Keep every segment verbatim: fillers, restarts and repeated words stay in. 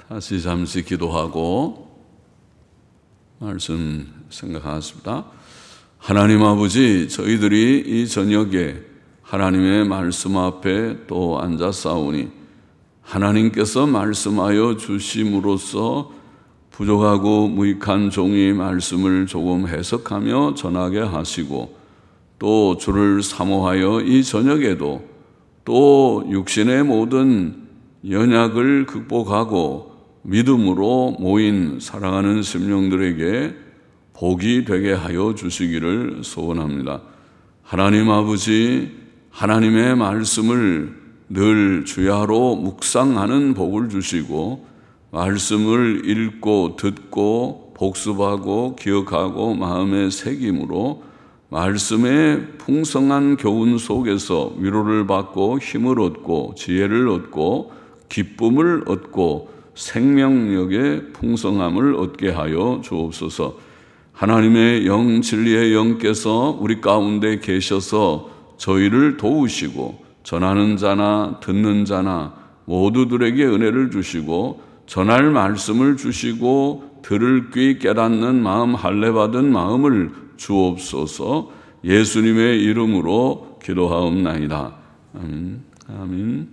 다시 잠시 기도하고 말씀 생각하겠습니다. 하나님 아버지, 저희들이 이 저녁에 하나님의 말씀 앞에 또 앉았사오니 하나님께서 말씀하여 주심으로써 부족하고 무익한 종이 말씀을 조금 해석하며 전하게 하시고 또 주를 사모하여 이 저녁에도 또 육신의 모든 연약을 극복하고 믿음으로 모인 사랑하는 심령들에게 복이 되게 하여 주시기를 소원합니다. 하나님 아버지, 하나님의 말씀을 늘 주야로 묵상하는 복을 주시고 말씀을 읽고 듣고 복습하고 기억하고 마음에 새김으로 말씀의 풍성한 교훈 속에서 위로를 받고 힘을 얻고 지혜를 얻고 기쁨을 얻고 생명력의 풍성함을 얻게 하여 주옵소서. 하나님의 영, 진리의 영께서 우리 가운데 계셔서 저희를 도우시고 전하는 자나 듣는 자나 모두들에게 은혜를 주시고 전할 말씀을 주시고 들을 귀 깨닫는 마음, 할례받은 마음을 주옵소서. 예수님의 이름으로 기도하옵나이다. 아멘. 아멘.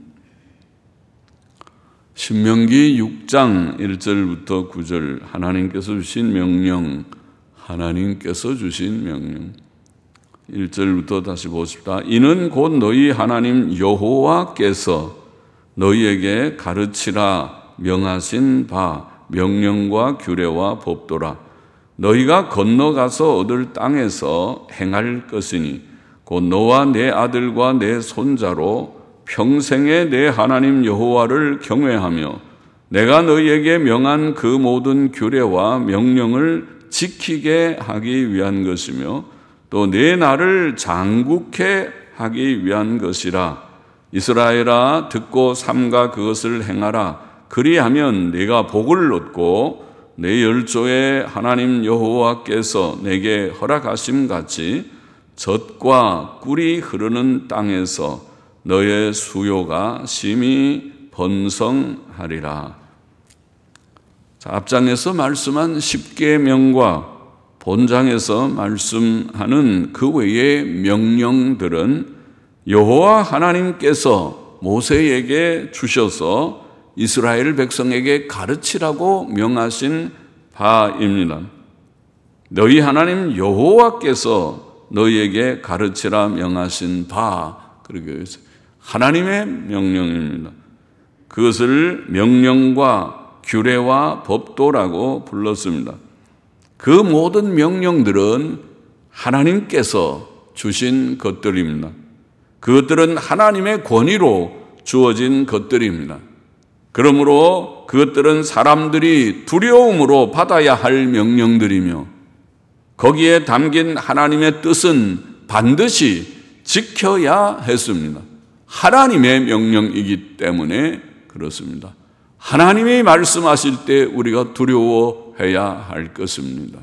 신명기 육 장 일 절부터 구 절, 하나님께서 주신 명령, 하나님께서 주신 명령. 일 절부터 다시 보십시다. 이는 곧 너희 하나님 여호와께서 너희에게 가르치라 명하신 바 명령과 규례와 법도라. 너희가 건너가서 얻을 땅에서 행할 것이니 곧 너와 내 아들과 내 손자로 평생에 내 하나님 여호와를 경외하며 내가 너희에게 명한 그 모든 규례와 명령을 지키게 하기 위한 것이며 또 내 나를 장국케 하기 위한 것이라. 이스라엘아, 듣고 삼가 그것을 행하라. 그리하면 네가 복을 얻고 내 열조의 하나님 여호와께서 내게 허락하심 같이 젖과 꿀이 흐르는 땅에서 너의 수요가 심히 번성하리라. 자, 앞장에서 말씀한 십계명과 본장에서 말씀하는 그 외의 명령들은 여호와 하나님께서 모세에게 주셔서 이스라엘 백성에게 가르치라고 명하신 바입니다. 너희 하나님 여호와께서 너희에게 가르치라 명하신 바, 그러게 하나님의 명령입니다. 그것을 명령과 규례와 법도라고 불렀습니다. 그 모든 명령들은 하나님께서 주신 것들입니다. 그것들은 하나님의 권위로 주어진 것들입니다. 그러므로 그것들은 사람들이 두려움으로 받아야 할 명령들이며 거기에 담긴 하나님의 뜻은 반드시 지켜야 했습니다. 하나님의 명령이기 때문에 그렇습니다. 하나님이 말씀하실 때 우리가 두려워해야 할 것입니다.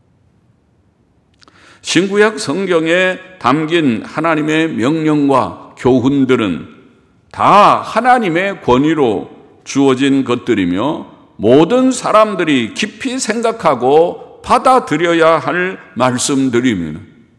신구약 성경에 담긴 하나님의 명령과 교훈들은 다 하나님의 권위로 주어진 것들이며 모든 사람들이 깊이 생각하고 받아들여야 할 말씀들입니다.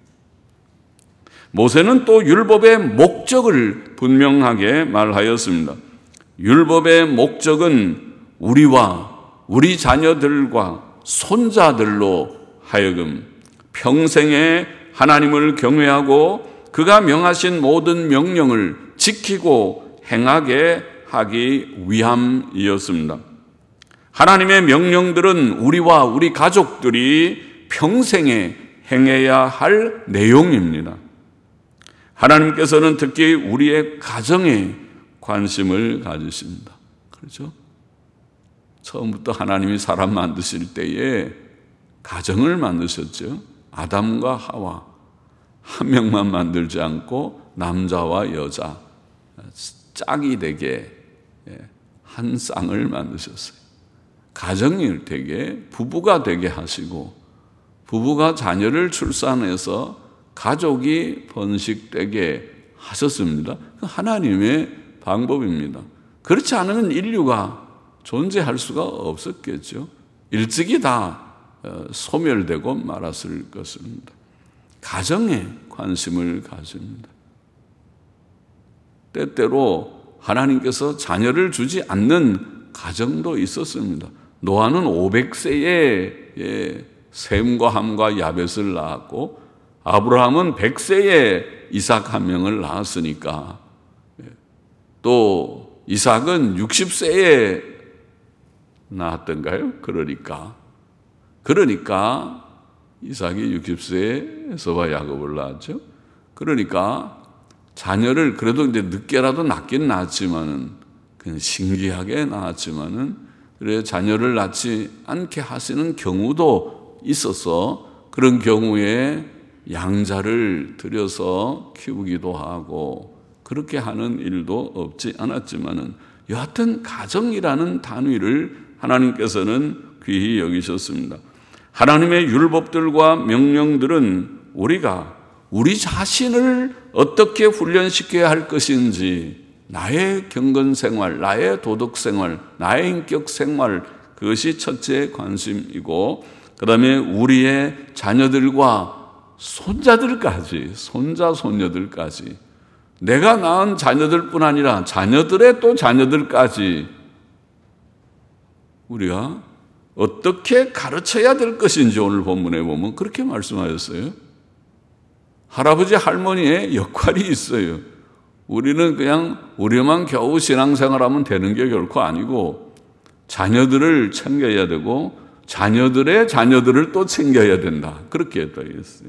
모세는 또 율법의 목적을 분명하게 말하였습니다. 율법의 목적은 우리와 우리 자녀들과 손자들로 하여금 평생에 하나님을 경외하고 그가 명하신 모든 명령을 지키고 행하게 하기 위함이었습니다. 하나님의 명령들은 우리와 우리 가족들이 평생에 행해야 할 내용입니다. 하나님께서는 특히 우리의 가정에 관심을 가지십니다. 그렇죠? 처음부터 하나님이 사람 만드실 때에 가정을 만드셨죠. 아담과 하와 한 명만 만들지 않고 남자와 여자 짝이 되게 한 쌍을 만드셨어요. 가정일 되게 부부가 되게 하시고 부부가 자녀를 출산해서 가족이 번식되게 하셨습니다. 하나님의 방법입니다. 그렇지 않으면 인류가 존재할 수가 없었겠죠. 일찍이 다 소멸되고 말았을 것입니다. 가정에 관심을 가집니다. 때때로 하나님께서 자녀를 주지 않는 가정도 있었습니다. 노아는 오백 세에 셈과 함과 야벳을 낳았고 아브라함은 백 세에 이삭 한 명을 낳았으니까, 또 이삭은 육십 세에 낳았던가요? 그러니까 그러니까 이삭이 육십 세에 에서와 야곱을 낳았죠. 그러니까 자녀를 그래도 이제 늦게라도 낳긴 낳았지만은, 그냥 신기하게 낳았지만은, 그래 자녀를 낳지 않게 하시는 경우도 있어서 그런 경우에 양자를 들여서 키우기도 하고 그렇게 하는 일도 없지 않았지만은, 여하튼 가정이라는 단위를 하나님께서는 귀히 여기셨습니다. 하나님의 율법들과 명령들은 우리가 우리 자신을 어떻게 훈련시켜야 할 것인지, 나의 경건 생활, 나의 도덕 생활, 나의 인격 생활, 그것이 첫째 관심이고, 그 다음에 우리의 자녀들과 손자들까지, 손자, 손녀들까지, 내가 낳은 자녀들뿐 아니라 자녀들의 또 자녀들까지 우리가 어떻게 가르쳐야 될 것인지 오늘 본문에 보면 그렇게 말씀하셨어요. 할아버지, 할머니의 역할이 있어요. 우리는 그냥 우리만 겨우 신앙생활하면 되는 게 결코 아니고 자녀들을 챙겨야 되고 자녀들의 자녀들을 또 챙겨야 된다. 그렇게 되어 있어요.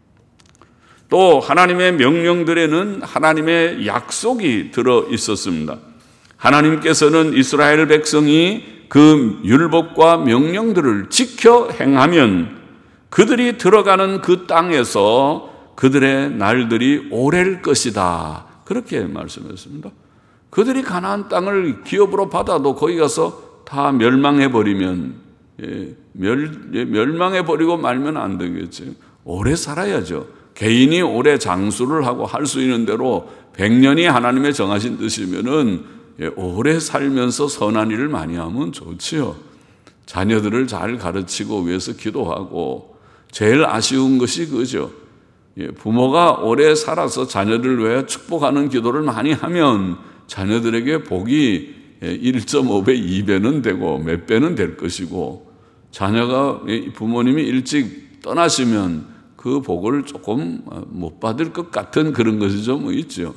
또 하나님의 명령들에는 하나님의 약속이 들어 있었습니다. 하나님께서는 이스라엘 백성이 그 율법과 명령들을 지켜 행하면 그들이 들어가는 그 땅에서 그들의 날들이 오래일 것이다. 그렇게 말씀했습니다. 그들이 가나안 땅을 기업으로 받아도 거기 가서 다 멸망해버리면, 예, 멸, 예, 멸망해버리고 말면 안 되겠죠. 오래 살아야죠. 개인이 오래 장수를 하고 할 수 있는 대로 백 년이 하나님의 정하신 뜻이면은, 예, 오래 살면서 선한 일을 많이 하면 좋지요. 자녀들을 잘 가르치고 위해서 기도하고, 제일 아쉬운 것이 그죠. 예, 부모가 오래 살아서 자녀를 위해 축복하는 기도를 많이 하면 자녀들에게 복이 일 점 오 배, 이 배는 되고 몇 배는 될 것이고, 자녀가 부모님이 일찍 떠나시면 그 복을 조금 못 받을 것 같은 그런 것이 좀 있죠.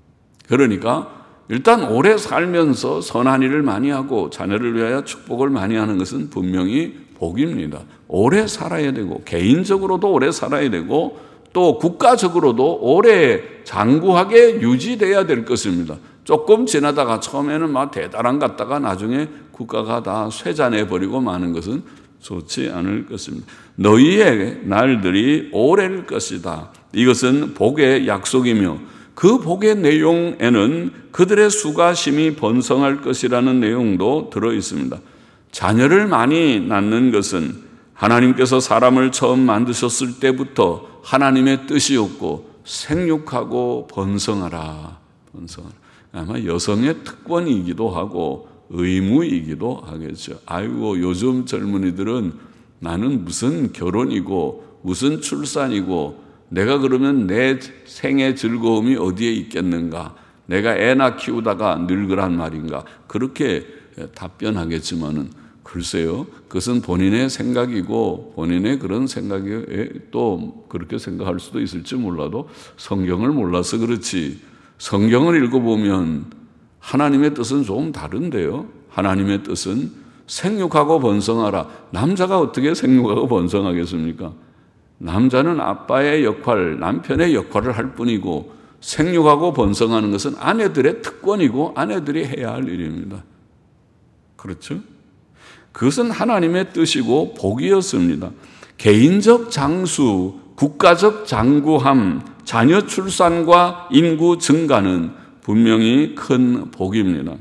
그러니까 일단 오래 살면서 선한 일을 많이 하고 자녀를 위하여 축복을 많이 하는 것은 분명히 복입니다. 오래 살아야 되고 개인적으로도 오래 살아야 되고 또 국가적으로도 오래 장구하게 유지돼야 될 것입니다. 조금 지나다가 처음에는 막 대단한 것 같다가 나중에 국가가 다 쇠잔해버리고 마는 것은 좋지 않을 것입니다. 너희의 날들이 오래일 것이다. 이것은 복의 약속이며 그 복의 내용에는 그들의 수가 심히 번성할 것이라는 내용도 들어 있습니다. 자녀를 많이 낳는 것은 하나님께서 사람을 처음 만드셨을 때부터 하나님의 뜻이었고 생육하고 번성하라. 번성하라. 아마 여성의 특권이기도 하고 의무이기도 하겠죠. 아이고 요즘 젊은이들은 나는 무슨 결혼이고 무슨 출산이고 내가 그러면 내 생의 즐거움이 어디에 있겠는가? 내가 애나 키우다가 늙으란 말인가? 그렇게 답변하겠지만은 글쎄요. 그것은 본인의 생각이고 본인의 그런 생각이 또 그렇게 생각할 수도 있을지 몰라도 성경을 몰라서 그렇지, 성경을 읽어보면 하나님의 뜻은 조금 다른데요. 하나님의 뜻은 생육하고 번성하라. 남자가 어떻게 생육하고 번성하겠습니까? 남자는 아빠의 역할, 남편의 역할을 할 뿐이고 생육하고 번성하는 것은 아내들의 특권이고 아내들이 해야 할 일입니다. 그렇죠? 그것은 하나님의 뜻이고 복이었습니다. 개인적 장수, 국가적 장구함, 자녀 출산과 인구 증가는 분명히 큰 복입니다.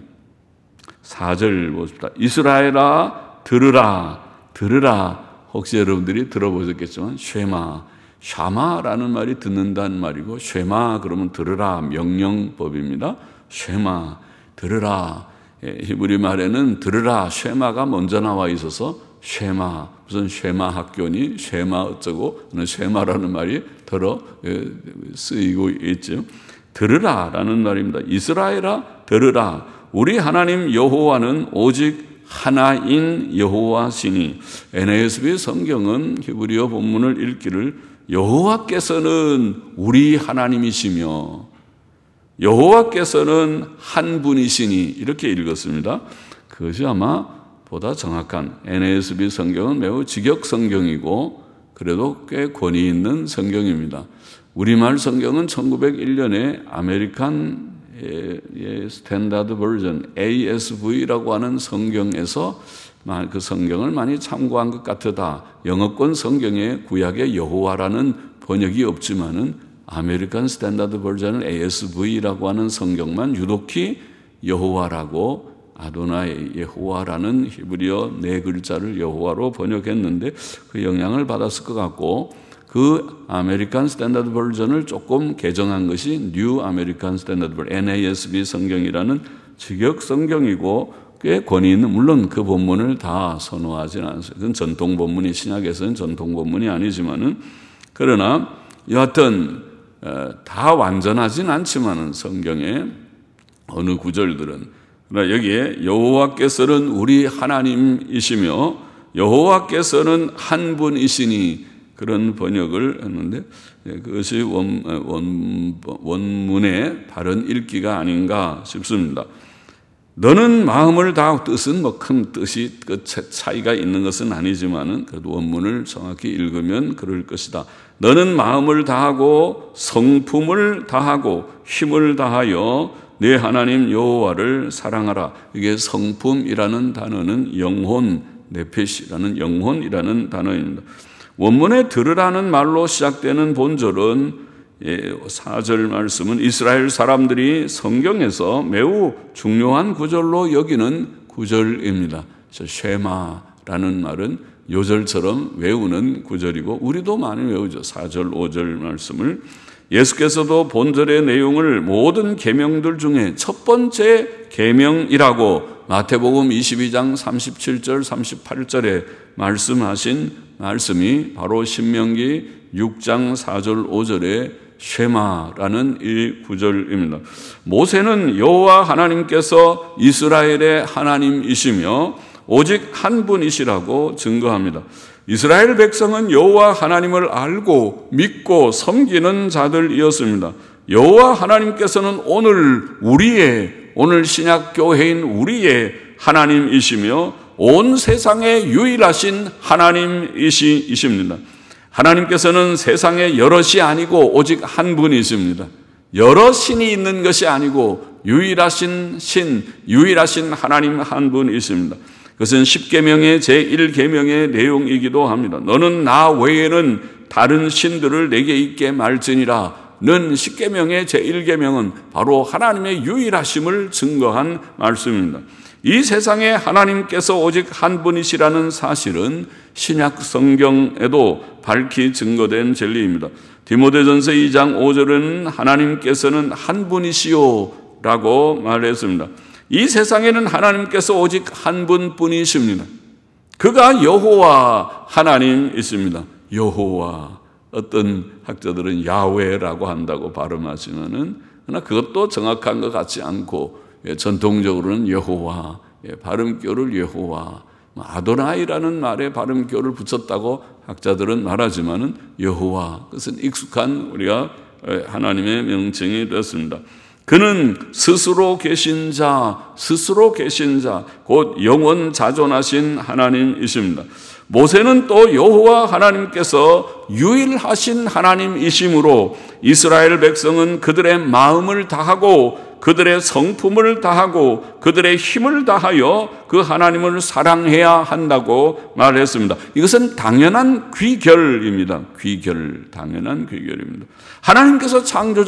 사 절 보십시다. 이스라엘아 들으라, 들으라. 혹시 여러분들이 들어보셨겠지만 쉐마, 샤마라는 말이 듣는다는 말이고 쉐마 그러면 들으라 명령법입니다. 쉐마, 들으라. 히브리 말에는 들으라, 쉐마가 먼저 나와 있어서 쉐마, 무슨 쉐마 학교니, 쉐마 어쩌고, 쉐마라는 말이 더러 쓰이고 있죠. 들으라라는 말입니다. 이스라엘아, 들으라. 우리 하나님 여호와는 오직 하나인 여호와시니. 엔에이에스비 성경은 히브리어 본문을 읽기를 여호와께서는 우리 하나님이시며 여호와께서는 한 분이시니 이렇게 읽었습니다. 그것이 아마 보다 정확한, 엔에이에스비 성경은 매우 직역 성경이고 그래도 꽤 권위 있는 성경입니다. 우리말 성경은 천구백일 년에 아메리칸 스탠다드 버전 에이에스브이라고 하는 성경에서 그 성경을 많이 참고한 것 같으다. 영어권 성경에 구약의 여호와라는 번역이 없지만은 아메리칸 스탠다드 버전을 에이에스브이라고 하는 성경만 유독히 여호와라고, 아도나이 여호와라는 히브리어 네 글자를 여호와로 번역했는데 그 영향을 받았을 것 같고, 그 아메리칸 스탠다드 버전을 조금 개정한 것이 뉴 아메리칸 스탠다드 버전, 엔에이에스비 성경이라는 직역 성경이고 꽤 권위 있는, 물론 그 본문을 다 선호하지는 않습니다. 그건 전통 본문이, 신약에서는 전통 본문이 아니지만은, 그러나 여하튼 다 완전하진 않지만은 성경의 어느 구절들은, 그러나 여기에 여호와께서는 우리 하나님이시며 여호와께서는 한 분이시니 그런 번역을 했는데 그것이 원, 원, 원문의 다른 읽기가 아닌가 싶습니다. 너는 마음을 다하고, 뜻은 뭐 큰 뜻이 그 차이가 있는 것은 아니지만은 그래도 원문을 정확히 읽으면 그럴 것이다. 너는 마음을 다하고 성품을 다하고 힘을 다하여 네 하나님 여호와를 사랑하라. 이게 성품이라는 단어는 영혼, 네페시라는 영혼이라는 단어입니다. 원문에 들으라는 말로 시작되는 본절은 사 절 말씀은 이스라엘 사람들이 성경에서 매우 중요한 구절로 여기는 구절입니다. 쉐마라는 말은 요절처럼 외우는 구절이고 우리도 많이 외우죠. 사 절, 오 절 말씀을. 예수께서도 본절의 내용을 모든 계명들 중에 첫 번째 계명이라고 마태복음 이십이 장 삼십칠 절, 삼십팔 절에 말씀하신 말씀이 바로 신명기 육 장 사 절, 오 절에 쉐마라는 이 구절입니다. 모세는 여호와 하나님께서 이스라엘의 하나님이시며 오직 한 분이시라고 증거합니다. 이스라엘 백성은 여호와 하나님을 알고 믿고 섬기는 자들이었습니다. 여호와 하나님께서는 오늘 우리의, 오늘 신약 교회인 우리의 하나님이시며 온 세상에 유일하신 하나님이십니다. 하나님께서는 세상에 여럿이 아니고 오직 한 분이십니다. 여러 신이 있는 것이 아니고 유일하신 신, 유일하신 하나님 한 분이십니다. 그것은 십계명의 제일 계명의 내용이기도 합니다. 너는 나 외에는 다른 신들을 내게 있게 말지니라. 는 십계명의 제일 계명은 바로 하나님의 유일하심을 증거한 말씀입니다. 이 세상에 하나님께서 오직 한 분이시라는 사실은 신약 성경에도 밝히 증거된 진리입니다. 디모데전서 이 장 오 절에는 하나님께서는 한 분이시오 라고 말했습니다. 이 세상에는 하나님께서 오직 한 분뿐이십니다. 그가 여호와 하나님이십니다. 여호와, 어떤 학자들은 야훼라고 한다고 발음하지만은 그러나 그것도 정확한 것 같지 않고 전통적으로는 여호와, 발음교를 여호와, 아도나이라는 말에 발음교를 붙였다고 학자들은 말하지만은 여호와, 그것은 익숙한 우리가 하나님의 명칭이 되었습니다. 그는 스스로 계신 자, 스스로 계신 자, 곧 영원 자존하신 하나님이십니다. 모세는 또 여호와 하나님께서 유일하신 하나님이시므로 이스라엘 백성은 그들의 마음을 다하고 그들의 성품을 다하고 그들의 힘을 다하여 그 하나님을 사랑해야 한다고 말했습니다. 이것은 당연한 귀결입니다. 귀결, 당연한 귀결입니다. 하나님께서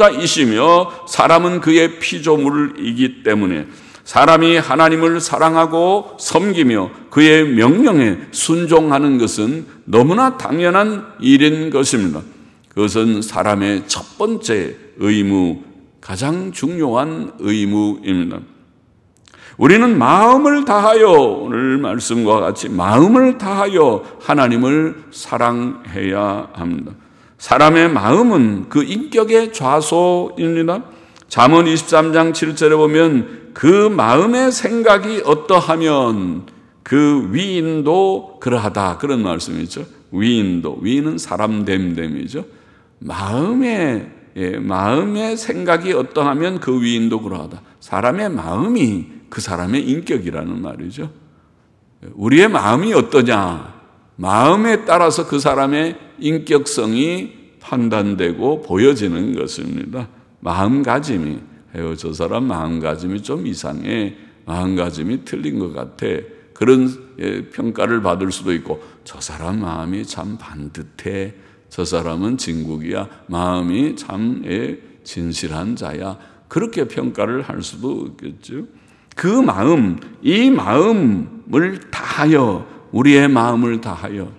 창조자이시며 사람은 그의 피조물이기 때문에 사람이 하나님을 사랑하고 섬기며 그의 명령에 순종하는 것은 너무나 당연한 일인 것입니다. 그것은 사람의 첫 번째 의무, 가장 중요한 의무입니다. 우리는 마음을 다하여, 오늘 말씀과 같이 마음을 다하여 하나님을 사랑해야 합니다. 사람의 마음은 그 인격의 좌소입니다. 잠언 이십삼 장 칠 절에 보면 그 마음의 생각이 어떠하면 그 위인도 그러하다, 그런 말씀이 있죠. 위인도, 위인은 사람 됨됨이죠. 마음의 예, 마음의 생각이 어떠하면 그 위인도 그러하다. 사람의 마음이 그 사람의 인격이라는 말이죠. 우리의 마음이 어떠냐, 마음에 따라서 그 사람의 인격성이 판단되고 보여지는 것입니다. 마음가짐이, 에요, 저 사람 마음가짐이 좀 이상해, 마음가짐이 틀린 것 같아, 그런 평가를 받을 수도 있고, 저 사람 마음이 참 반듯해, 저 사람은 진국이야, 마음이 참 진실한 자야, 그렇게 평가를 할 수도 있겠죠. 그 마음, 이 마음을 다하여, 우리의 마음을 다하여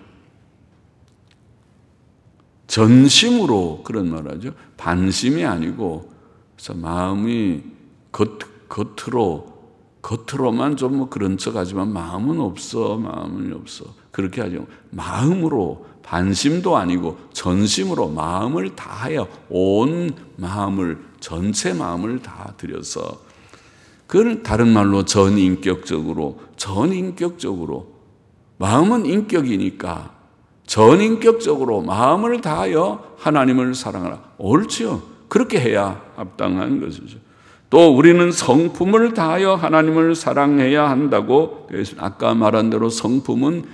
전심으로, 그런 말하죠. 반심이 아니고, 그래서 마음이 겉, 겉으로, 겉으로만 좀 뭐 그런 척 하지만 마음은 없어, 마음은 없어. 그렇게 하죠. 마음으로, 반심도 아니고 전심으로 마음을 다하여, 온 마음을, 전체 마음을 다 들여서, 그걸 다른 말로 전인격적으로, 전인격적으로, 마음은 인격이니까 전인격적으로 마음을 다하여 하나님을 사랑하라. 옳지요. 그렇게 해야 합당한 것이죠. 또 우리는 성품을 다하여 하나님을 사랑해야 한다고 되어 있습니다. 아까 말한 대로 성품은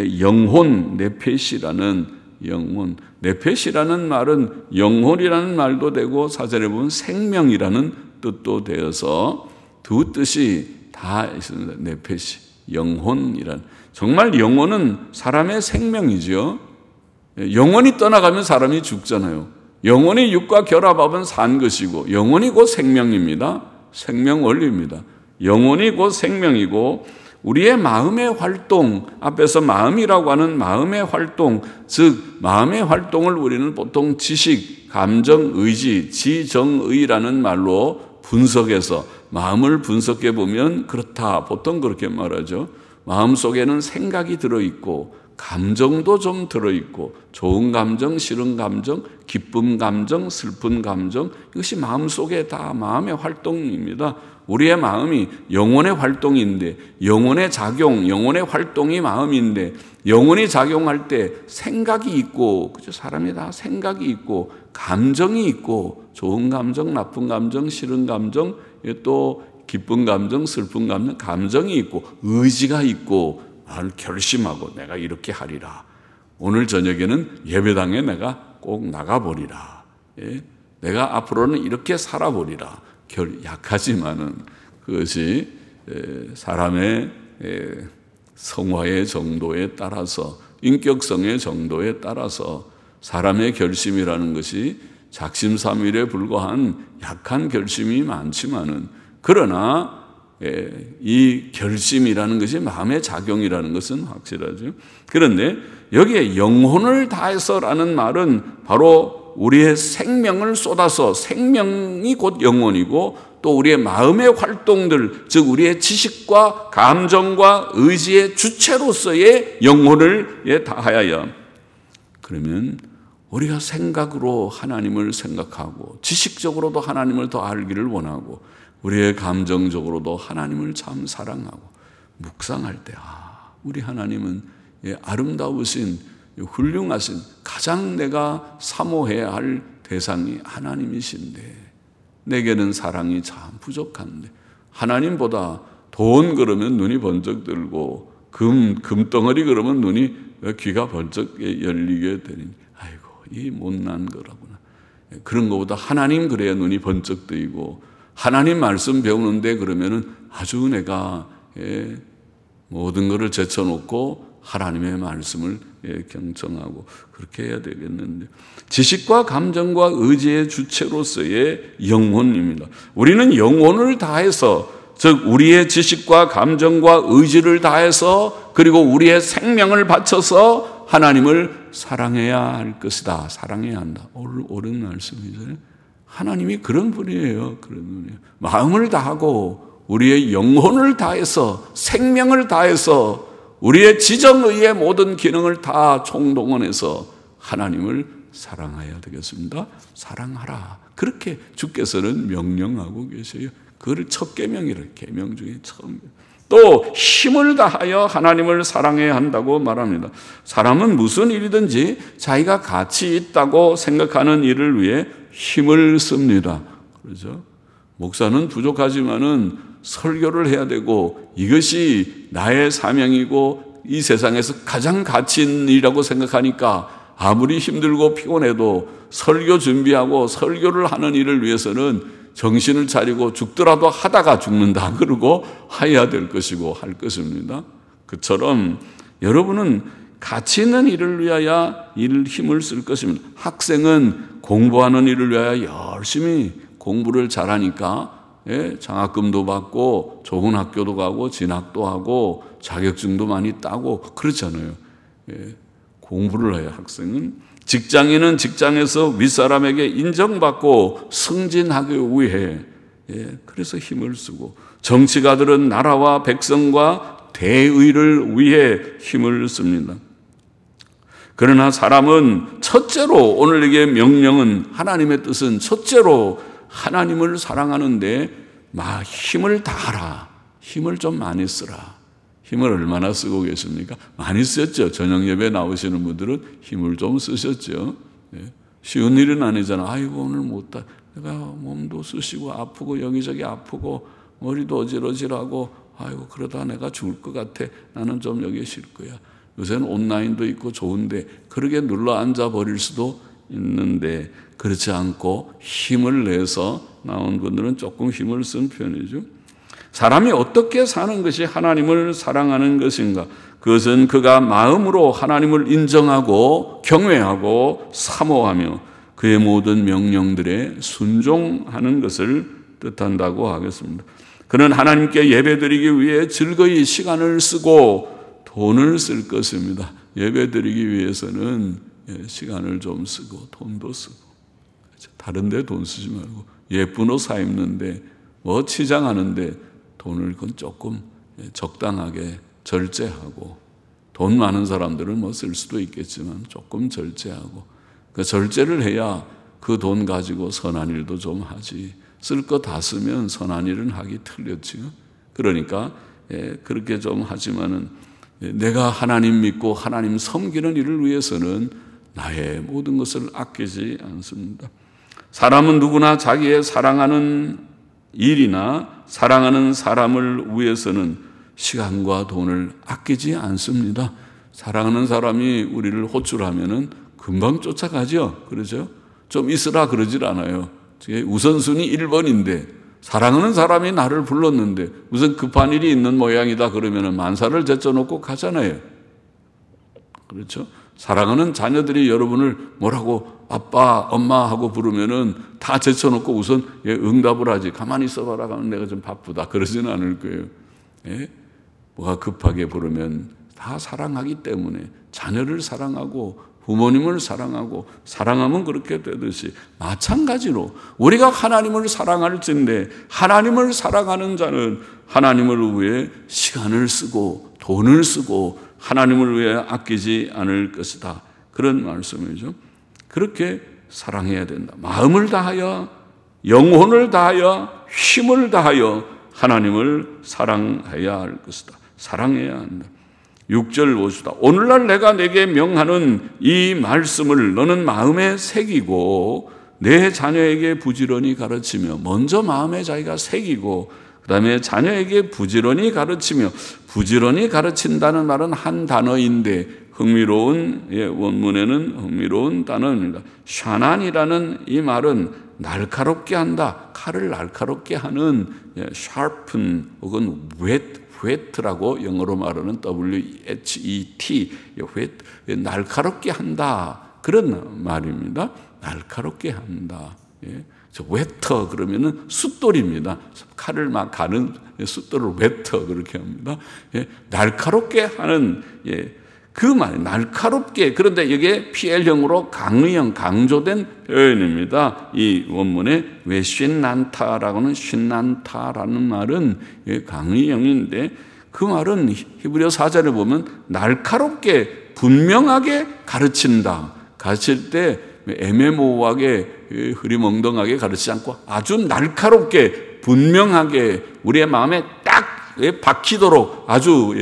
영혼, 네페시라는 영혼, 네페시라는 말은 영혼이라는 말도 되고 사절에 보면 생명이라는 뜻도 되어서 두 뜻이 다 있습니다. 네페시, 영혼이란, 정말 영혼은 사람의 생명이죠. 영혼이 떠나가면 사람이 죽잖아요. 영혼이 육과 결합하면 산 것이고, 영혼이 곧 생명입니다. 생명 원리입니다. 영혼이 곧 생명이고, 우리의 마음의 활동, 앞에서 마음이라고 하는 마음의 활동, 즉 마음의 활동을 우리는 보통 지식, 감정, 의지, 지정의라는 말로 분석해서, 마음을 분석해 보면 그렇다, 보통 그렇게 말하죠. 마음 속에는 생각이 들어있고, 감정도 좀 들어있고, 좋은 감정, 싫은 감정, 기쁨 감정, 슬픈 감정, 이것이 마음 속에 다 마음의 활동입니다. 우리의 마음이 영혼의 활동인데, 영혼의 작용, 영혼의 활동이 마음인데, 영혼이 작용할 때 생각이 있고, 그죠? 사람이 다 생각이 있고, 감정이 있고, 좋은 감정, 나쁜 감정, 싫은 감정, 또 기쁜 감정, 슬픈 감정, 감정이 있고, 의지가 있고, 나를 결심하고 내가 이렇게 하리라. 오늘 저녁에는 예배당에 내가 꼭 나가보리라. 예? 내가 앞으로는 이렇게 살아보리라. 결, 약하지만은 그것이 사람의 성화의 정도에 따라서, 인격성의 정도에 따라서 사람의 결심이라는 것이 작심삼일에 불과한 약한 결심이 많지만은, 그러나 이 결심이라는 것이 마음의 작용이라는 것은 확실하죠. 그런데 여기에 영혼을 다해서라는 말은 바로 우리의 생명을 쏟아서, 생명이 곧 영혼이고, 또 우리의 마음의 활동들, 즉 우리의 지식과 감정과 의지의 주체로서의 영혼을 다하여, 그러면 우리가 생각으로 하나님을 생각하고, 지식적으로도 하나님을 더 알기를 원하고, 우리의 감정적으로도 하나님을 참 사랑하고, 묵상할 때, 아, 우리 하나님은 아름다우신, 훌륭하신, 가장 내가 사모해야 할 대상이 하나님이신데, 내게는 사랑이 참 부족한데, 하나님보다 돈 그러면 눈이 번쩍 들고, 금, 금덩어리 그러면 눈이, 귀가 번쩍 열리게 되니, 아이고, 이 못난 거라구나. 그런 것보다 하나님 그래야 눈이 번쩍 뜨이고, 하나님 말씀 배우는데 그러면은 아주 내가 예, 모든 것을 제쳐놓고 하나님의 말씀을 예, 경청하고 그렇게 해야 되겠는데, 지식과 감정과 의지의 주체로서의 영혼입니다. 우리는 영혼을 다해서, 즉 우리의 지식과 감정과 의지를 다해서, 그리고 우리의 생명을 바쳐서 하나님을 사랑해야 할 것이다. 사랑해야 한다. 옳은 말씀이죠. 하나님이 그런 분이에요. 그런 분이에요. 마음을 다하고 우리의 영혼을 다해서 생명을 다해서 우리의 지정의의 모든 기능을 다 총동원해서 하나님을 사랑해야 되겠습니다. 사랑하라. 그렇게 주께서는 명령하고 계세요. 그를 첫 계명이라 계명 중에 처음. 또 힘을 다하여 하나님을 사랑해야 한다고 말합니다. 사람은 무슨 일이든지 자기가 가치 있다고 생각하는 일을 위해 힘을 씁니다. 그렇죠? 목사는 부족하지만은 설교를 해야 되고 이것이 나의 사명이고 이 세상에서 가장 가치 있는 일이라고 생각하니까 아무리 힘들고 피곤해도 설교 준비하고 설교를 하는 일을 위해서는 정신을 차리고 죽더라도 하다가 죽는다 그러고 해야 될 것이고 할 것입니다. 그처럼 여러분은 가치 있는 일을 위하여 일 힘을 쓸 것입니다. 학생은 공부하는 일을 위하여 열심히 공부를 잘하니까 예, 장학금도 받고 좋은 학교도 가고 진학도 하고 자격증도 많이 따고 그렇잖아요. 예, 공부를 해야 학생은. 직장인은 직장에서 윗사람에게 인정받고 승진하기 위해 예, 그래서 힘을 쓰고, 정치가들은 나라와 백성과 대의를 위해 힘을 씁니다. 그러나 사람은 첫째로, 오늘 이게 명령은, 하나님의 뜻은 첫째로 하나님을 사랑하는데 막 힘을 다하라. 힘을 좀 많이 쓰라. 힘을 얼마나 쓰고 계십니까? 많이 썼죠. 저녁 예배 나오시는 분들은 힘을 좀 쓰셨죠. 예. 쉬운 일은 아니잖아. 아이고 오늘 못다. 내가 몸도 쑤시고 아프고 여기저기 아프고 머리도 어지러지라고, 아이고 그러다 내가 죽을 것 같아. 나는 좀 여기 쉴 거야. 요새는 온라인도 있고 좋은데 그렇게 눌러 앉아 버릴 수도 있는데, 그렇지 않고 힘을 내서 나온 분들은 조금 힘을 쓴 편이죠. 사람이 어떻게 사는 것이 하나님을 사랑하는 것인가? 그것은 그가 마음으로 하나님을 인정하고 경외하고 사모하며 그의 모든 명령들에 순종하는 것을 뜻한다고 하겠습니다. 그는 하나님께 예배드리기 위해 즐거이 시간을 쓰고 돈을 쓸 것입니다. 예배드리기 위해서는 시간을 좀 쓰고 돈도 쓰고, 다른 데 돈 쓰지 말고 예쁜 옷 사 입는데 뭐 치장하는데 돈을 그건 조금 적당하게 절제하고, 돈 많은 사람들은 뭐 쓸 수도 있겠지만 조금 절제하고, 그 절제를 해야 그 돈 가지고 선한 일도 좀 하지. 쓸 거 다 쓰면 선한 일은 하기 틀렸지요. 그러니까 예, 그렇게 좀 하지만은 예, 내가 하나님 믿고 하나님 섬기는 일을 위해서는 나의 모든 것을 아끼지 않습니다. 사람은 누구나 자기의 사랑하는 일이나 사랑하는 사람을 위해서는 시간과 돈을 아끼지 않습니다. 사랑하는 사람이 우리를 호출하면은 금방 쫓아가죠. 그러죠? 좀 있으라 그러질 않아요. 우선순위 일 번인데 사랑하는 사람이 나를 불렀는데 무슨 급한 일이 있는 모양이다 그러면은 만사를 제쳐놓고 가잖아요. 그렇죠? 사랑하는 자녀들이 여러분을 뭐라고 아빠, 엄마 하고 부르면은 다 제쳐놓고 우선 예, 응답을 하지. 가만히 있어봐라 하면 내가 좀 바쁘다. 그러지는 않을 거예요. 예? 뭐가 급하게 부르면 다 사랑하기 때문에, 자녀를 사랑하고 부모님을 사랑하고, 사랑하면 그렇게 되듯이 마찬가지로 우리가 하나님을 사랑할진데 하나님을 사랑하는 자는 하나님을 위해 시간을 쓰고 돈을 쓰고 하나님을 위해 아끼지 않을 것이다. 그런 말씀이죠. 그렇게 사랑해야 된다. 마음을 다하여, 영혼을 다하여, 힘을 다하여 하나님을 사랑해야 할 것이다. 사랑해야 한다. 육 절 보시다. 오늘날 내가 내게 명하는 이 말씀을 너는 마음에 새기고 내 자녀에게 부지런히 가르치며, 먼저 마음에 자기가 새기고 그 다음에 자녀에게 부지런히 가르치며, 부지런히 가르친다는 말은 한 단어인데 흥미로운, 예, 원문에는 흥미로운 단어입니다. 샤난이라는 이 말은 날카롭게 한다, 칼을 날카롭게 하는, 예, sharpen 혹은 whet, whet라고 영어로 말하는 W H E T, whet, 날카롭게 한다, 그런 말입니다. 날카롭게 한다. 예. 저 웨터 그러면은 숫돌입니다. 칼을 막 가는 숫돌을 웨터 그렇게 합니다. 예. 날카롭게 하는, 예. 그 말, 날카롭게. 그런데 이게 피엘형으로 강의형, 강조된 표현입니다. 이 원문에 왜 쉰난타라고는 쉰난타라는 말은 강의형인데 그 말은 히브리어 사절에 보면 날카롭게 분명하게 가르친다. 가르칠 때 애매모호하게 흐리멍덩하게 가르치지 않고 아주 날카롭게 분명하게 우리의 마음에 딱 박히도록 아주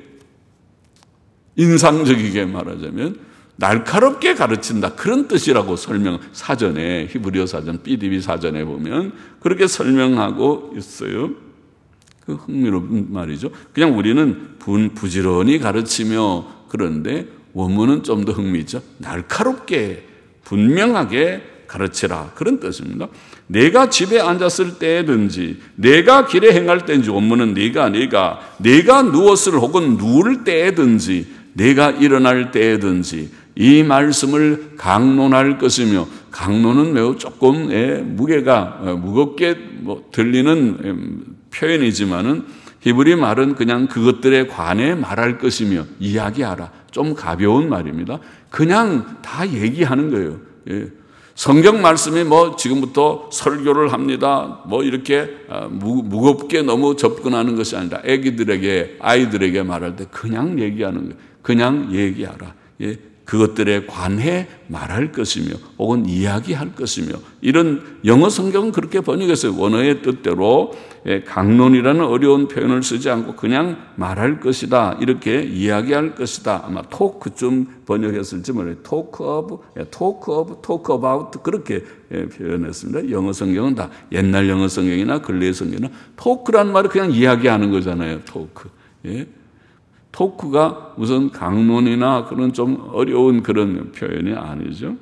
인상적이게 말하자면 날카롭게 가르친다. 그런 뜻이라고 설명, 사전에, 히브리어 사전, 비디비 사전에 보면 그렇게 설명하고 있어요. 그 흥미로운 말이죠. 그냥 우리는 분, 부지런히 가르치며 그런데 원문은 좀 더 흥미있죠. 날카롭게, 분명하게 가르치라. 그런 뜻입니다. 내가 집에 앉았을 때든지, 내가 길에 행할 때든지, 원문은 내가, 내가, 내가 누웠을 혹은 누울 때든지, 내가 일어날 때든지, 이 말씀을 강론할 것이며, 강론은 매우 조금 예, 무게가 무겁게 뭐 들리는 표현이지만은 히브리 말은 그냥 그것들에 관해 말할 것이며 이야기하라. 좀 가벼운 말입니다. 그냥 다 얘기하는 거예요. 예. 성경 말씀이 뭐 지금부터 설교를 합니다. 뭐 이렇게 무겁게 너무 접근하는 것이 아니라 아기들에게, 아이들에게 말할 때 그냥 얘기하는 거예요. 그냥 얘기하라. 예. 그것들에 관해 말할 것이며 혹은 이야기할 것이며 이런 영어 성경은 그렇게 번역했어요. 원어의 뜻대로 강론이라는 어려운 표현을 쓰지 않고 그냥 말할 것이다. 이렇게 이야기할 것이다. 아마 토크쯤 번역했을지 모르겠어요. 토크 오브, 토크 오브, 토크 어바우트 그렇게 표현했습니다. 영어 성경은 다 옛날 영어 성경이나 근래 성경이나 토크라는 말이 그냥 이야기하는 거잖아요. 토크. 예. 토크가 무슨 강론이나 그런 좀 어려운 그런 표현이 아니죠.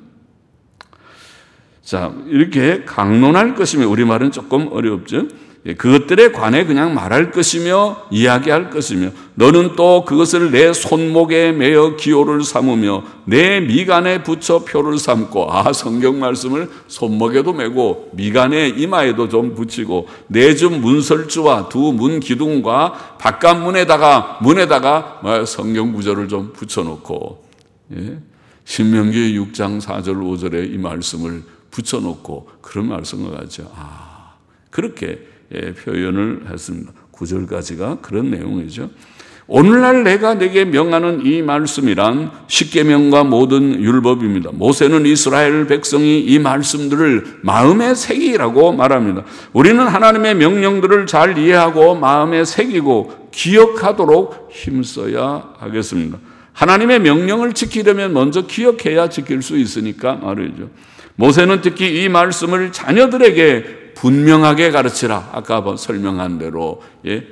자, 이렇게 강론할 것이며 우리말은 조금 어렵죠. 그것들에 관해 그냥 말할 것이며 이야기할 것이며 너는 또 그것을 내 손목에 매어 기호를 삼으며 내 미간에 붙여 표를 삼고 아 성경 말씀을 손목에도 매고 미간에 이마에도 좀 붙이고 내 집 문설주와 두 문 기둥과 바깥 문에다가 문에다가 성경 구절을 좀 붙여놓고 예? 신명기 육 장 사 절 오 절에 이 말씀을 붙여놓고 그런 말씀을 가죠. 아 그렇게 예, 표현을 했습니다. 구 절까지가 그런 내용이죠. 오늘날 내가 내게 명하는 이 말씀이란 십계명과 모든 율법입니다. 모세는 이스라엘 백성이 이 말씀들을 마음에 새기라고 말합니다. 우리는 하나님의 명령들을 잘 이해하고 마음에 새기고 기억하도록 힘써야 하겠습니다. 하나님의 명령을 지키려면 먼저 기억해야 지킬 수 있으니까 말이죠. 모세는 특히 이 말씀을 자녀들에게 분명하게 가르치라. 아까 설명한 대로 예,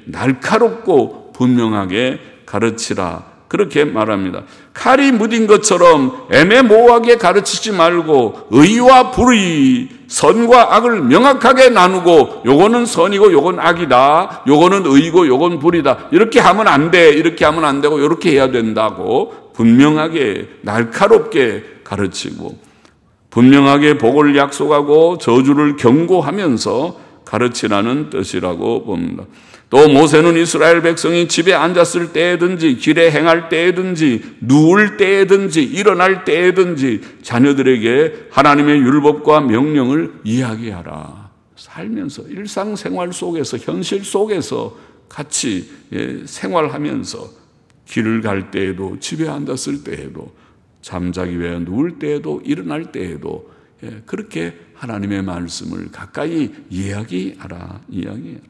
날카롭고 분명하게 가르치라. 그렇게 말합니다. 칼이 무딘 것처럼 애매모호하게 가르치지 말고 의와 불의, 선과 악을 명확하게 나누고 요거는 선이고 요건 악이다. 요거는 의고 요건 불이다. 이렇게 하면 안 돼. 이렇게 하면 안 되고 이렇게 해야 된다고 분명하게 날카롭게 가르치고 분명하게 복을 약속하고 저주를 경고하면서 가르치라는 뜻이라고 봅니다. 또 모세는 이스라엘 백성이 집에 앉았을 때든지 길에 행할 때든지 누울 때든지 일어날 때든지 자녀들에게 하나님의 율법과 명령을 이야기하라. 살면서 일상생활 속에서 현실 속에서 같이 생활하면서 길을 갈 때에도 집에 앉았을 때에도 잠자기 위해 누울 때에도 일어날 때에도 그렇게 하나님의 말씀을 가까이 이야기하라. 이야기하라.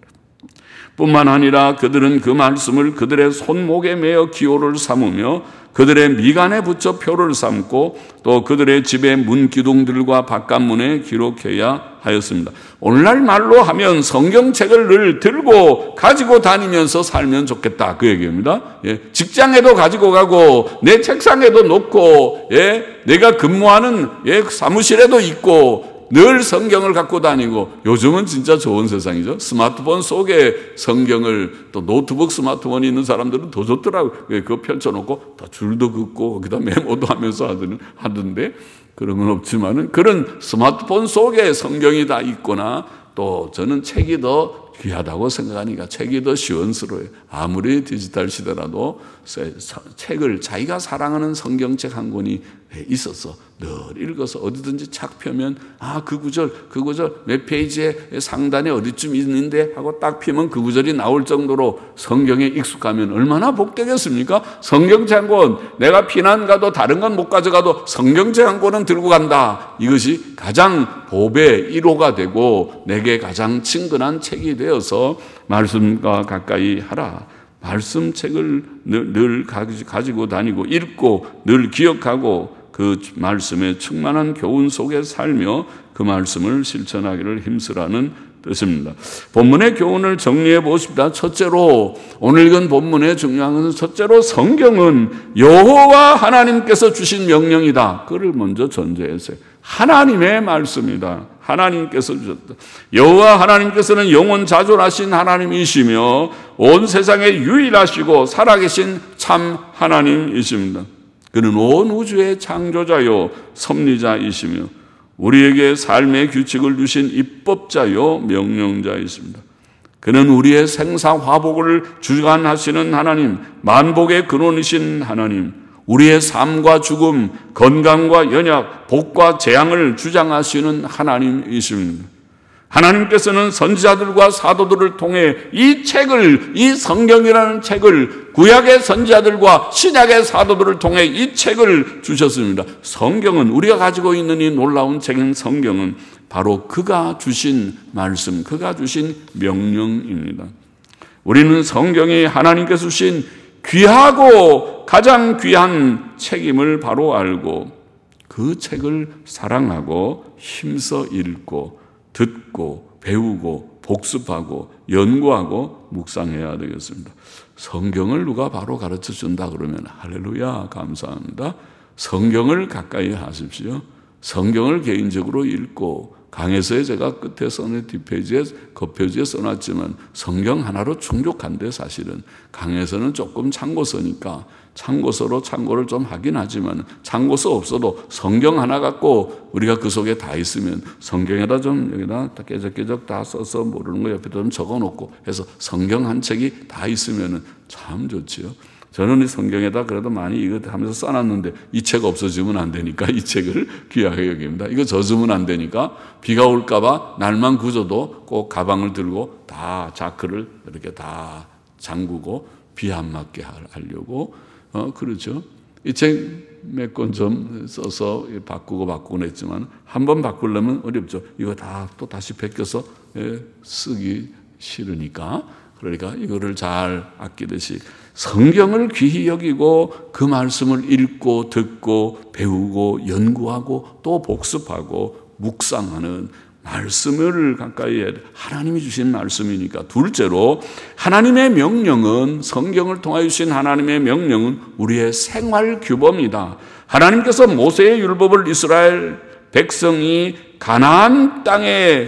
뿐만 아니라 그들은 그 말씀을 그들의 손목에 매어 기호를 삼으며 그들의 미간에 붙여 표를 삼고 또 그들의 집의 문 기둥들과 바깥문에 기록해야 하였습니다. 오늘날 말로 하면 성경책을 늘 들고 가지고 다니면서 살면 좋겠다 그 얘기입니다. 예, 직장에도 가지고 가고 내 책상에도 놓고 예, 내가 근무하는 예, 사무실에도 있고 늘 성경을 갖고 다니고 요즘은 진짜 좋은 세상이죠. 스마트폰 속에 성경을 또 노트북 스마트폰이 있는 사람들은 더 좋더라고요. 그거 펼쳐놓고 또 줄도 긋고 그다음 메모도 하면서 하던데 그런 건 없지만은 그런 스마트폰 속에 성경이 다 있거나 또 저는 책이 더 귀하다고 생각하니까 책이 더 시원스러워요. 아무리 디지털 시대라도 책을 자기가 사랑하는 성경책 한 권이 있어서 늘 읽어서 어디든지 착 펴면 아, 그 구절, 그 구절 몇 페이지에 상단에 어디쯤 있는데 하고 딱 펴면 그 구절이 나올 정도로 성경에 익숙하면 얼마나 복되겠습니까? 성경책 한 권, 내가 피난 가도 다른 건 못 가져가도 성경책 한 권은 들고 간다. 이것이 가장 보배 일 호가 되고 내게 가장 친근한 책이 되어서 말씀과 가까이 하라. 말씀책을 늘, 늘 가지고 다니고 읽고 늘 기억하고 그 말씀에 충만한 교훈 속에 살며 그 말씀을 실천하기를 힘쓰라는 뜻입니다. 본문의 교훈을 정리해 보십니다. 첫째로 오늘 읽은 본문의 중요한 것은 첫째로 성경은 여호와 하나님께서 주신 명령이다. 그걸 먼저 전제했어요. 하나님의 말씀이다. 하나님께서 주셨다. 여호와 하나님께서는 영원 자존하신 하나님이시며 온 세상에 유일하시고 살아계신 참 하나님이십니다. 그는 온 우주의 창조자요 섭리자이시며 우리에게 삶의 규칙을 주신 입법자요 명령자이십니다. 그는 우리의 생사화복을 주관하시는 하나님, 만복의 근원이신 하나님, 우리의 삶과 죽음, 건강과 연약, 복과 재앙을 주장하시는 하나님이십니다. 하나님께서는 선지자들과 사도들을 통해 이 책을, 이 성경이라는 책을 구약의 선지자들과 신약의 사도들을 통해 이 책을 주셨습니다. 성경은, 우리가 가지고 있는 이 놀라운 책인 성경은 바로 그가 주신 말씀, 그가 주신 명령입니다. 우리는 성경이 하나님께서 주신 귀하고 가장 귀한 책임을 바로 알고 그 책을 사랑하고 힘써 읽고 듣고 배우고 복습하고 연구하고 묵상해야 되겠습니다. 성경을 누가 바로 가르쳐 준다 그러면 할렐루야 감사합니다. 성경을 가까이 하십시오. 성경을 개인적으로 읽고 강에서의 제가 끝에 써내 뒷페이지에 겉페이지에 써놨지만 성경 하나로 충족한데 사실은 강에서는 조금 참고서니까 참고서로 참고를 좀 하긴 하지만 참고서 없어도 성경 하나 갖고 우리가 그 속에 다 있으면 성경에다 좀 여기다 깨적깨적 다 써서 모르는 거 옆에다 좀 적어놓고 해서 성경 한 책이 다 있으면 참 좋지요. 저는 이 성경에다 그래도 많이 이거 하면서 써놨는데 이 책 없어지면 안 되니까 이 책을 귀하게 여깁니다. 이거 젖으면 안 되니까 비가 올까봐 날만 굳어도 꼭 가방을 들고 다 자크를 이렇게 다 잠그고 비 안 맞게 하려고 어 그렇죠. 이 책 몇 권 좀 써서 바꾸고 바꾸곤 했지만 한 번 바꾸려면 어렵죠. 이거 다 또 다시 베껴서 쓰기 싫으니까 그러니까 이거를 잘 아끼듯이 성경을 귀히 여기고 그 말씀을 읽고 듣고 배우고 연구하고 또 복습하고 묵상하는 말씀을 가까이 해야 돼. 하나님이 주신 말씀이니까. 둘째로 하나님의 명령은 성경을 통하여 주신 하나님의 명령은 우리의 생활 규범이다. 하나님께서 모세의 율법을 이스라엘 백성이 가나안 땅에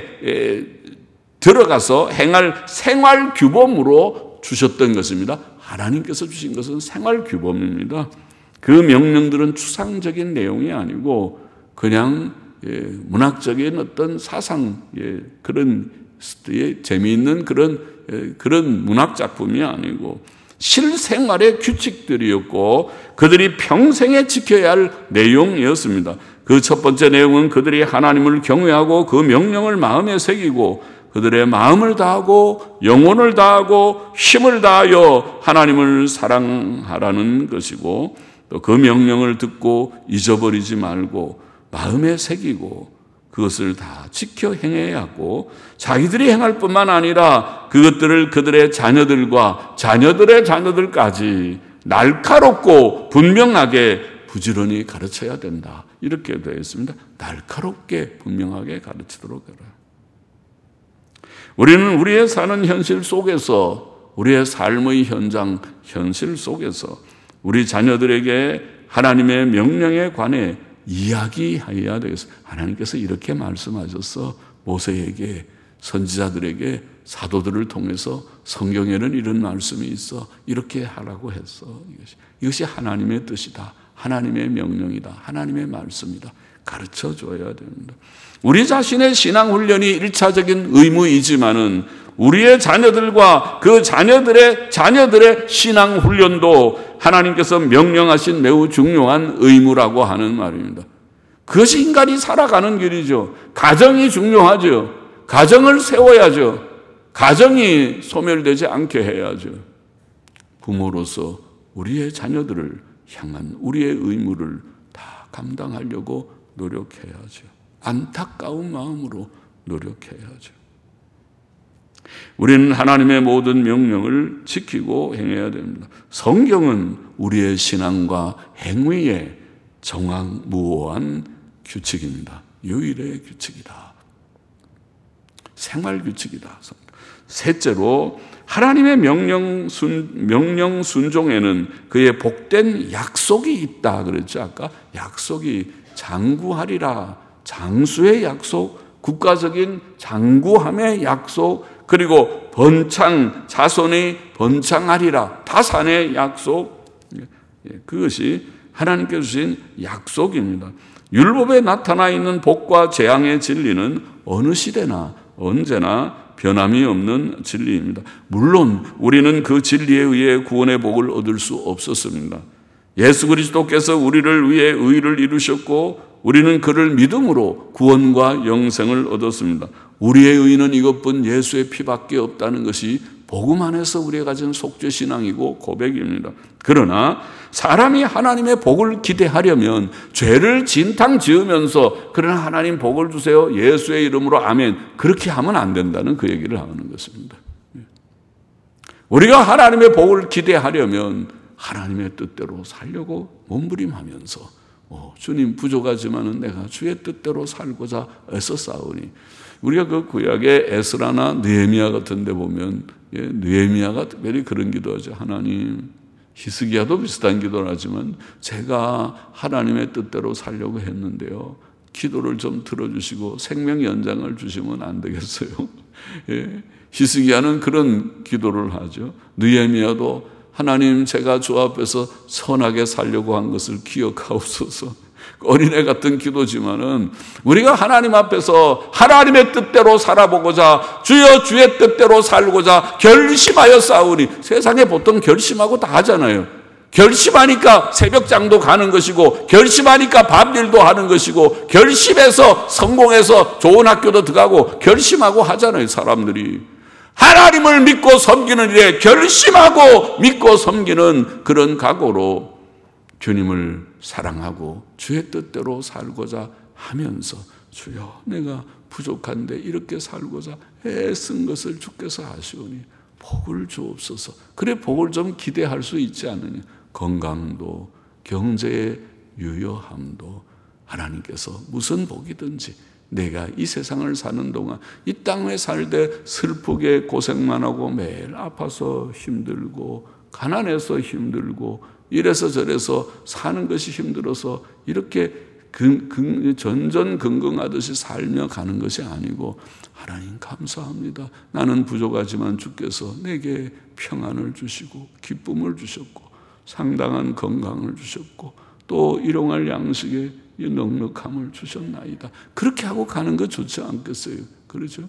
들어가서 행할 생활 규범으로 주셨던 것입니다. 하나님께서 주신 것은 생활 규범입니다. 그 명령들은 추상적인 내용이 아니고 그냥 문학적인 어떤 사상 그런 재미있는 그런 그런 문학 작품이 아니고 실생활의 규칙들이었고 그들이 평생에 지켜야 할 내용이었습니다. 그 첫 번째 내용은 그들이 하나님을 경외하고 그 명령을 마음에 새기고 그들의 마음을 다하고 영혼을 다하고 힘을 다하여 하나님을 사랑하라는 것이고 또 그 명령을 듣고 잊어버리지 말고 마음에 새기고 그것을 다 지켜 행해야 하고 자기들이 행할 뿐만 아니라 그것들을 그들의 자녀들과 자녀들의 자녀들까지 날카롭고 분명하게 부지런히 가르쳐야 된다. 이렇게 되어 있습니다. 날카롭게 분명하게 가르치도록 해라. 우리는 우리의 사는 현실 속에서 우리의 삶의 현장 현실 속에서 우리 자녀들에게 하나님의 명령에 관해 이야기해야 되겠습니다. 하나님께서 이렇게 말씀하셨어. 모세에게 선지자들에게 사도들을 통해서 성경에는 이런 말씀이 있어. 이렇게 하라고 했어. 이것이, 이것이 하나님의 뜻이다. 하나님의 명령이다. 하나님의 말씀이다. 가르쳐 줘야 됩니다. 우리 자신의 신앙훈련이 일차적인 의무이지만은 우리의 자녀들과 그 자녀들의 자녀들의 신앙훈련도 하나님께서 명령하신 매우 중요한 의무라고 하는 말입니다. 그것이 인간이 살아가는 길이죠. 가정이 중요하죠. 가정을 세워야죠. 가정이 소멸되지 않게 해야죠. 부모로서 우리의 자녀들을 향한 우리의 의무를 다 감당하려고 노력해야죠. 안타까운 마음으로 노력해야죠. 우리는 하나님의 모든 명령을 지키고 행해야 됩니다. 성경은 우리의 신앙과 행위의 정확무오한 규칙입니다. 유일의 규칙이다. 생활 규칙이다. 셋째로 하나님의 명령, 순, 명령 순종에는 그의 복된 약속이 있다 그랬죠. 아까 약속이 장구하리라. 장수의 약속, 국가적인 장구함의 약속, 그리고 번창, 자손이 번창하리라. 타산의 약속. 그것이 하나님께서 주신 약속입니다. 율법에 나타나 있는 복과 재앙의 진리는 어느 시대나 언제나 변함이 없는 진리입니다. 물론 우리는 그 진리에 의해 구원의 복을 얻을 수 없었습니다. 예수 그리스도께서 우리를 위해 의를 이루셨고 우리는 그를 믿음으로 구원과 영생을 얻었습니다. 우리의 의는 이것뿐 예수의 피밖에 없다는 것이 복음 안에서 우리가 가진 속죄신앙이고 고백입니다. 그러나 사람이 하나님의 복을 기대하려면 죄를 진탕 지으면서 그러나 하나님 복을 주세요. 예수의 이름으로 아멘. 그렇게 하면 안 된다는 그 얘기를 하는 것입니다. 우리가 하나님의 복을 기대하려면 하나님의 뜻대로 살려고 몸부림하면서 어, 주님 부족하지만은 내가 주의 뜻대로 살고자 애써 싸우니 우리가 그 구약의 에스라나 느헤미야 같은 데 보면 예, 느헤미야가 특별히 그런 기도하죠. 하나님, 히스기야도 비슷한 기도를 하지만 제가 하나님의 뜻대로 살려고 했는데요. 기도를 좀 들어주시고 생명 연장을 주시면 안 되겠어요. 예, 히스기야는 그런 기도를 하죠. 느헤미야도 하나님 제가 주 앞에서 선하게 살려고 한 것을 기억하옵소서. 어린애 같은 기도지만은 우리가 하나님 앞에서 하나님의 뜻대로 살아보고자 주여 주의 뜻대로 살고자 결심하여 싸우니 세상에 보통 결심하고 다 하잖아요. 결심하니까 새벽장도 가는 것이고 결심하니까 밤일도 하는 것이고 결심해서 성공해서 좋은 학교도 들어가고 결심하고 하잖아요. 사람들이. 하나님을 믿고 섬기는 일에 결심하고 믿고 섬기는 그런 각오로 주님을 사랑하고 주의 뜻대로 살고자 하면서 주여 내가 부족한데 이렇게 살고자 애쓴 것을 주께서 아시오니 복을 주옵소서. 그래 복을 좀 기대할 수 있지 않느냐. 건강도 경제의 유효함도 하나님께서 무슨 복이든지 내가 이 세상을 사는 동안 이 땅에 살되 슬프게 고생만 하고 매일 아파서 힘들고 가난해서 힘들고 이래서 저래서 사는 것이 힘들어서 이렇게 근, 근, 전전긍긍하듯이 살며 가는 것이 아니고 하나님 감사합니다. 나는 부족하지만 주께서 내게 평안을 주시고 기쁨을 주셨고 상당한 건강을 주셨고 또 일용할 양식에 이 넉넉함을 주셨나이다. 그렇게 하고 가는 거 좋지 않겠어요? 그렇죠?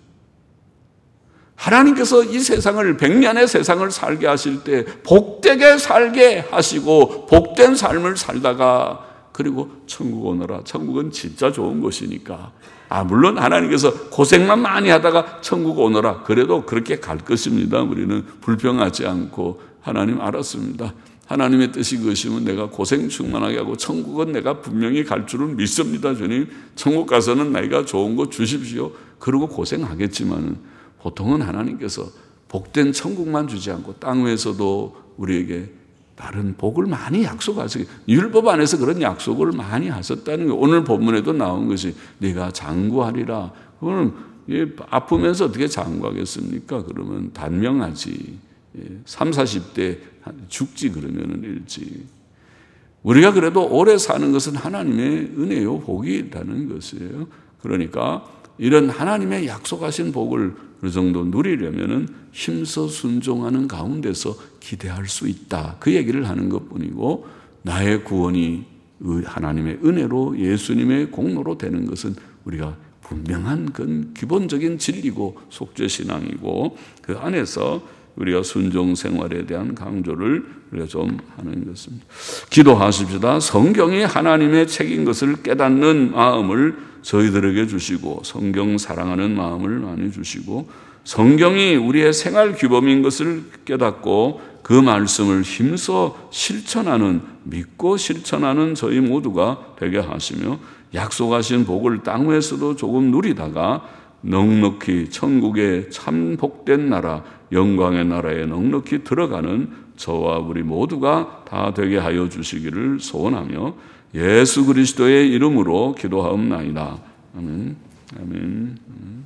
하나님께서 이 세상을 백년의 세상을 살게 하실 때 복되게 살게 하시고 복된 삶을 살다가 그리고 천국 오너라. 천국은 진짜 좋은 곳이니까. 아 물론 하나님께서 고생만 많이 하다가 천국 오너라. 그래도 그렇게 갈 것입니다. 우리는 불평하지 않고 하나님 알았습니다. 하나님의 뜻이 그것이면 내가 고생 충만하게 하고 천국은 내가 분명히 갈 줄은 믿습니다. 주님 천국 가서는 나이가 좋은 거 주십시오. 그러고 고생하겠지만은 보통은 하나님께서 복된 천국만 주지 않고 땅 위에서도 우리에게 다른 복을 많이 약속하시고 율법 안에서 그런 약속을 많이 하셨다는 거예요. 오늘 본문에도 나온 것이 네가 장구하리라. 그거는 아프면서 어떻게 장구하겠습니까? 그러면 단명하지. 삼사십 대 죽지 그러면은 일찍. 우리가 그래도 오래 사는 것은 하나님의 은혜요 복이라는 것이에요. 그러니까 이런 하나님의 약속하신 복을 어느 정도 누리려면은 힘써 순종하는 가운데서 기대할 수 있다. 그 얘기를 하는 것뿐이고 나의 구원이 하나님의 은혜로 예수님의 공로로 되는 것은 우리가 분명한 그 기본적인 진리고 속죄신앙이고 그 안에서 우리가 순종 생활에 대한 강조를 우리가 좀 하는 것입니다. 기도하십시다. 성경이 하나님의 책인 것을 깨닫는 마음을 저희들에게 주시고 성경 사랑하는 마음을 많이 주시고 성경이 우리의 생활 규범인 것을 깨닫고 그 말씀을 힘써 실천하는 믿고 실천하는 저희 모두가 되게 하시며 약속하신 복을 땅 위에서도 조금 누리다가 넉넉히 천국의 참 복된 나라 영광의 나라에 넉넉히 들어가는 저와 우리 모두가 다 되게 하여 주시기를 소원하며 예수 그리스도의 이름으로 기도하옵나이다. 아멘. 아멘.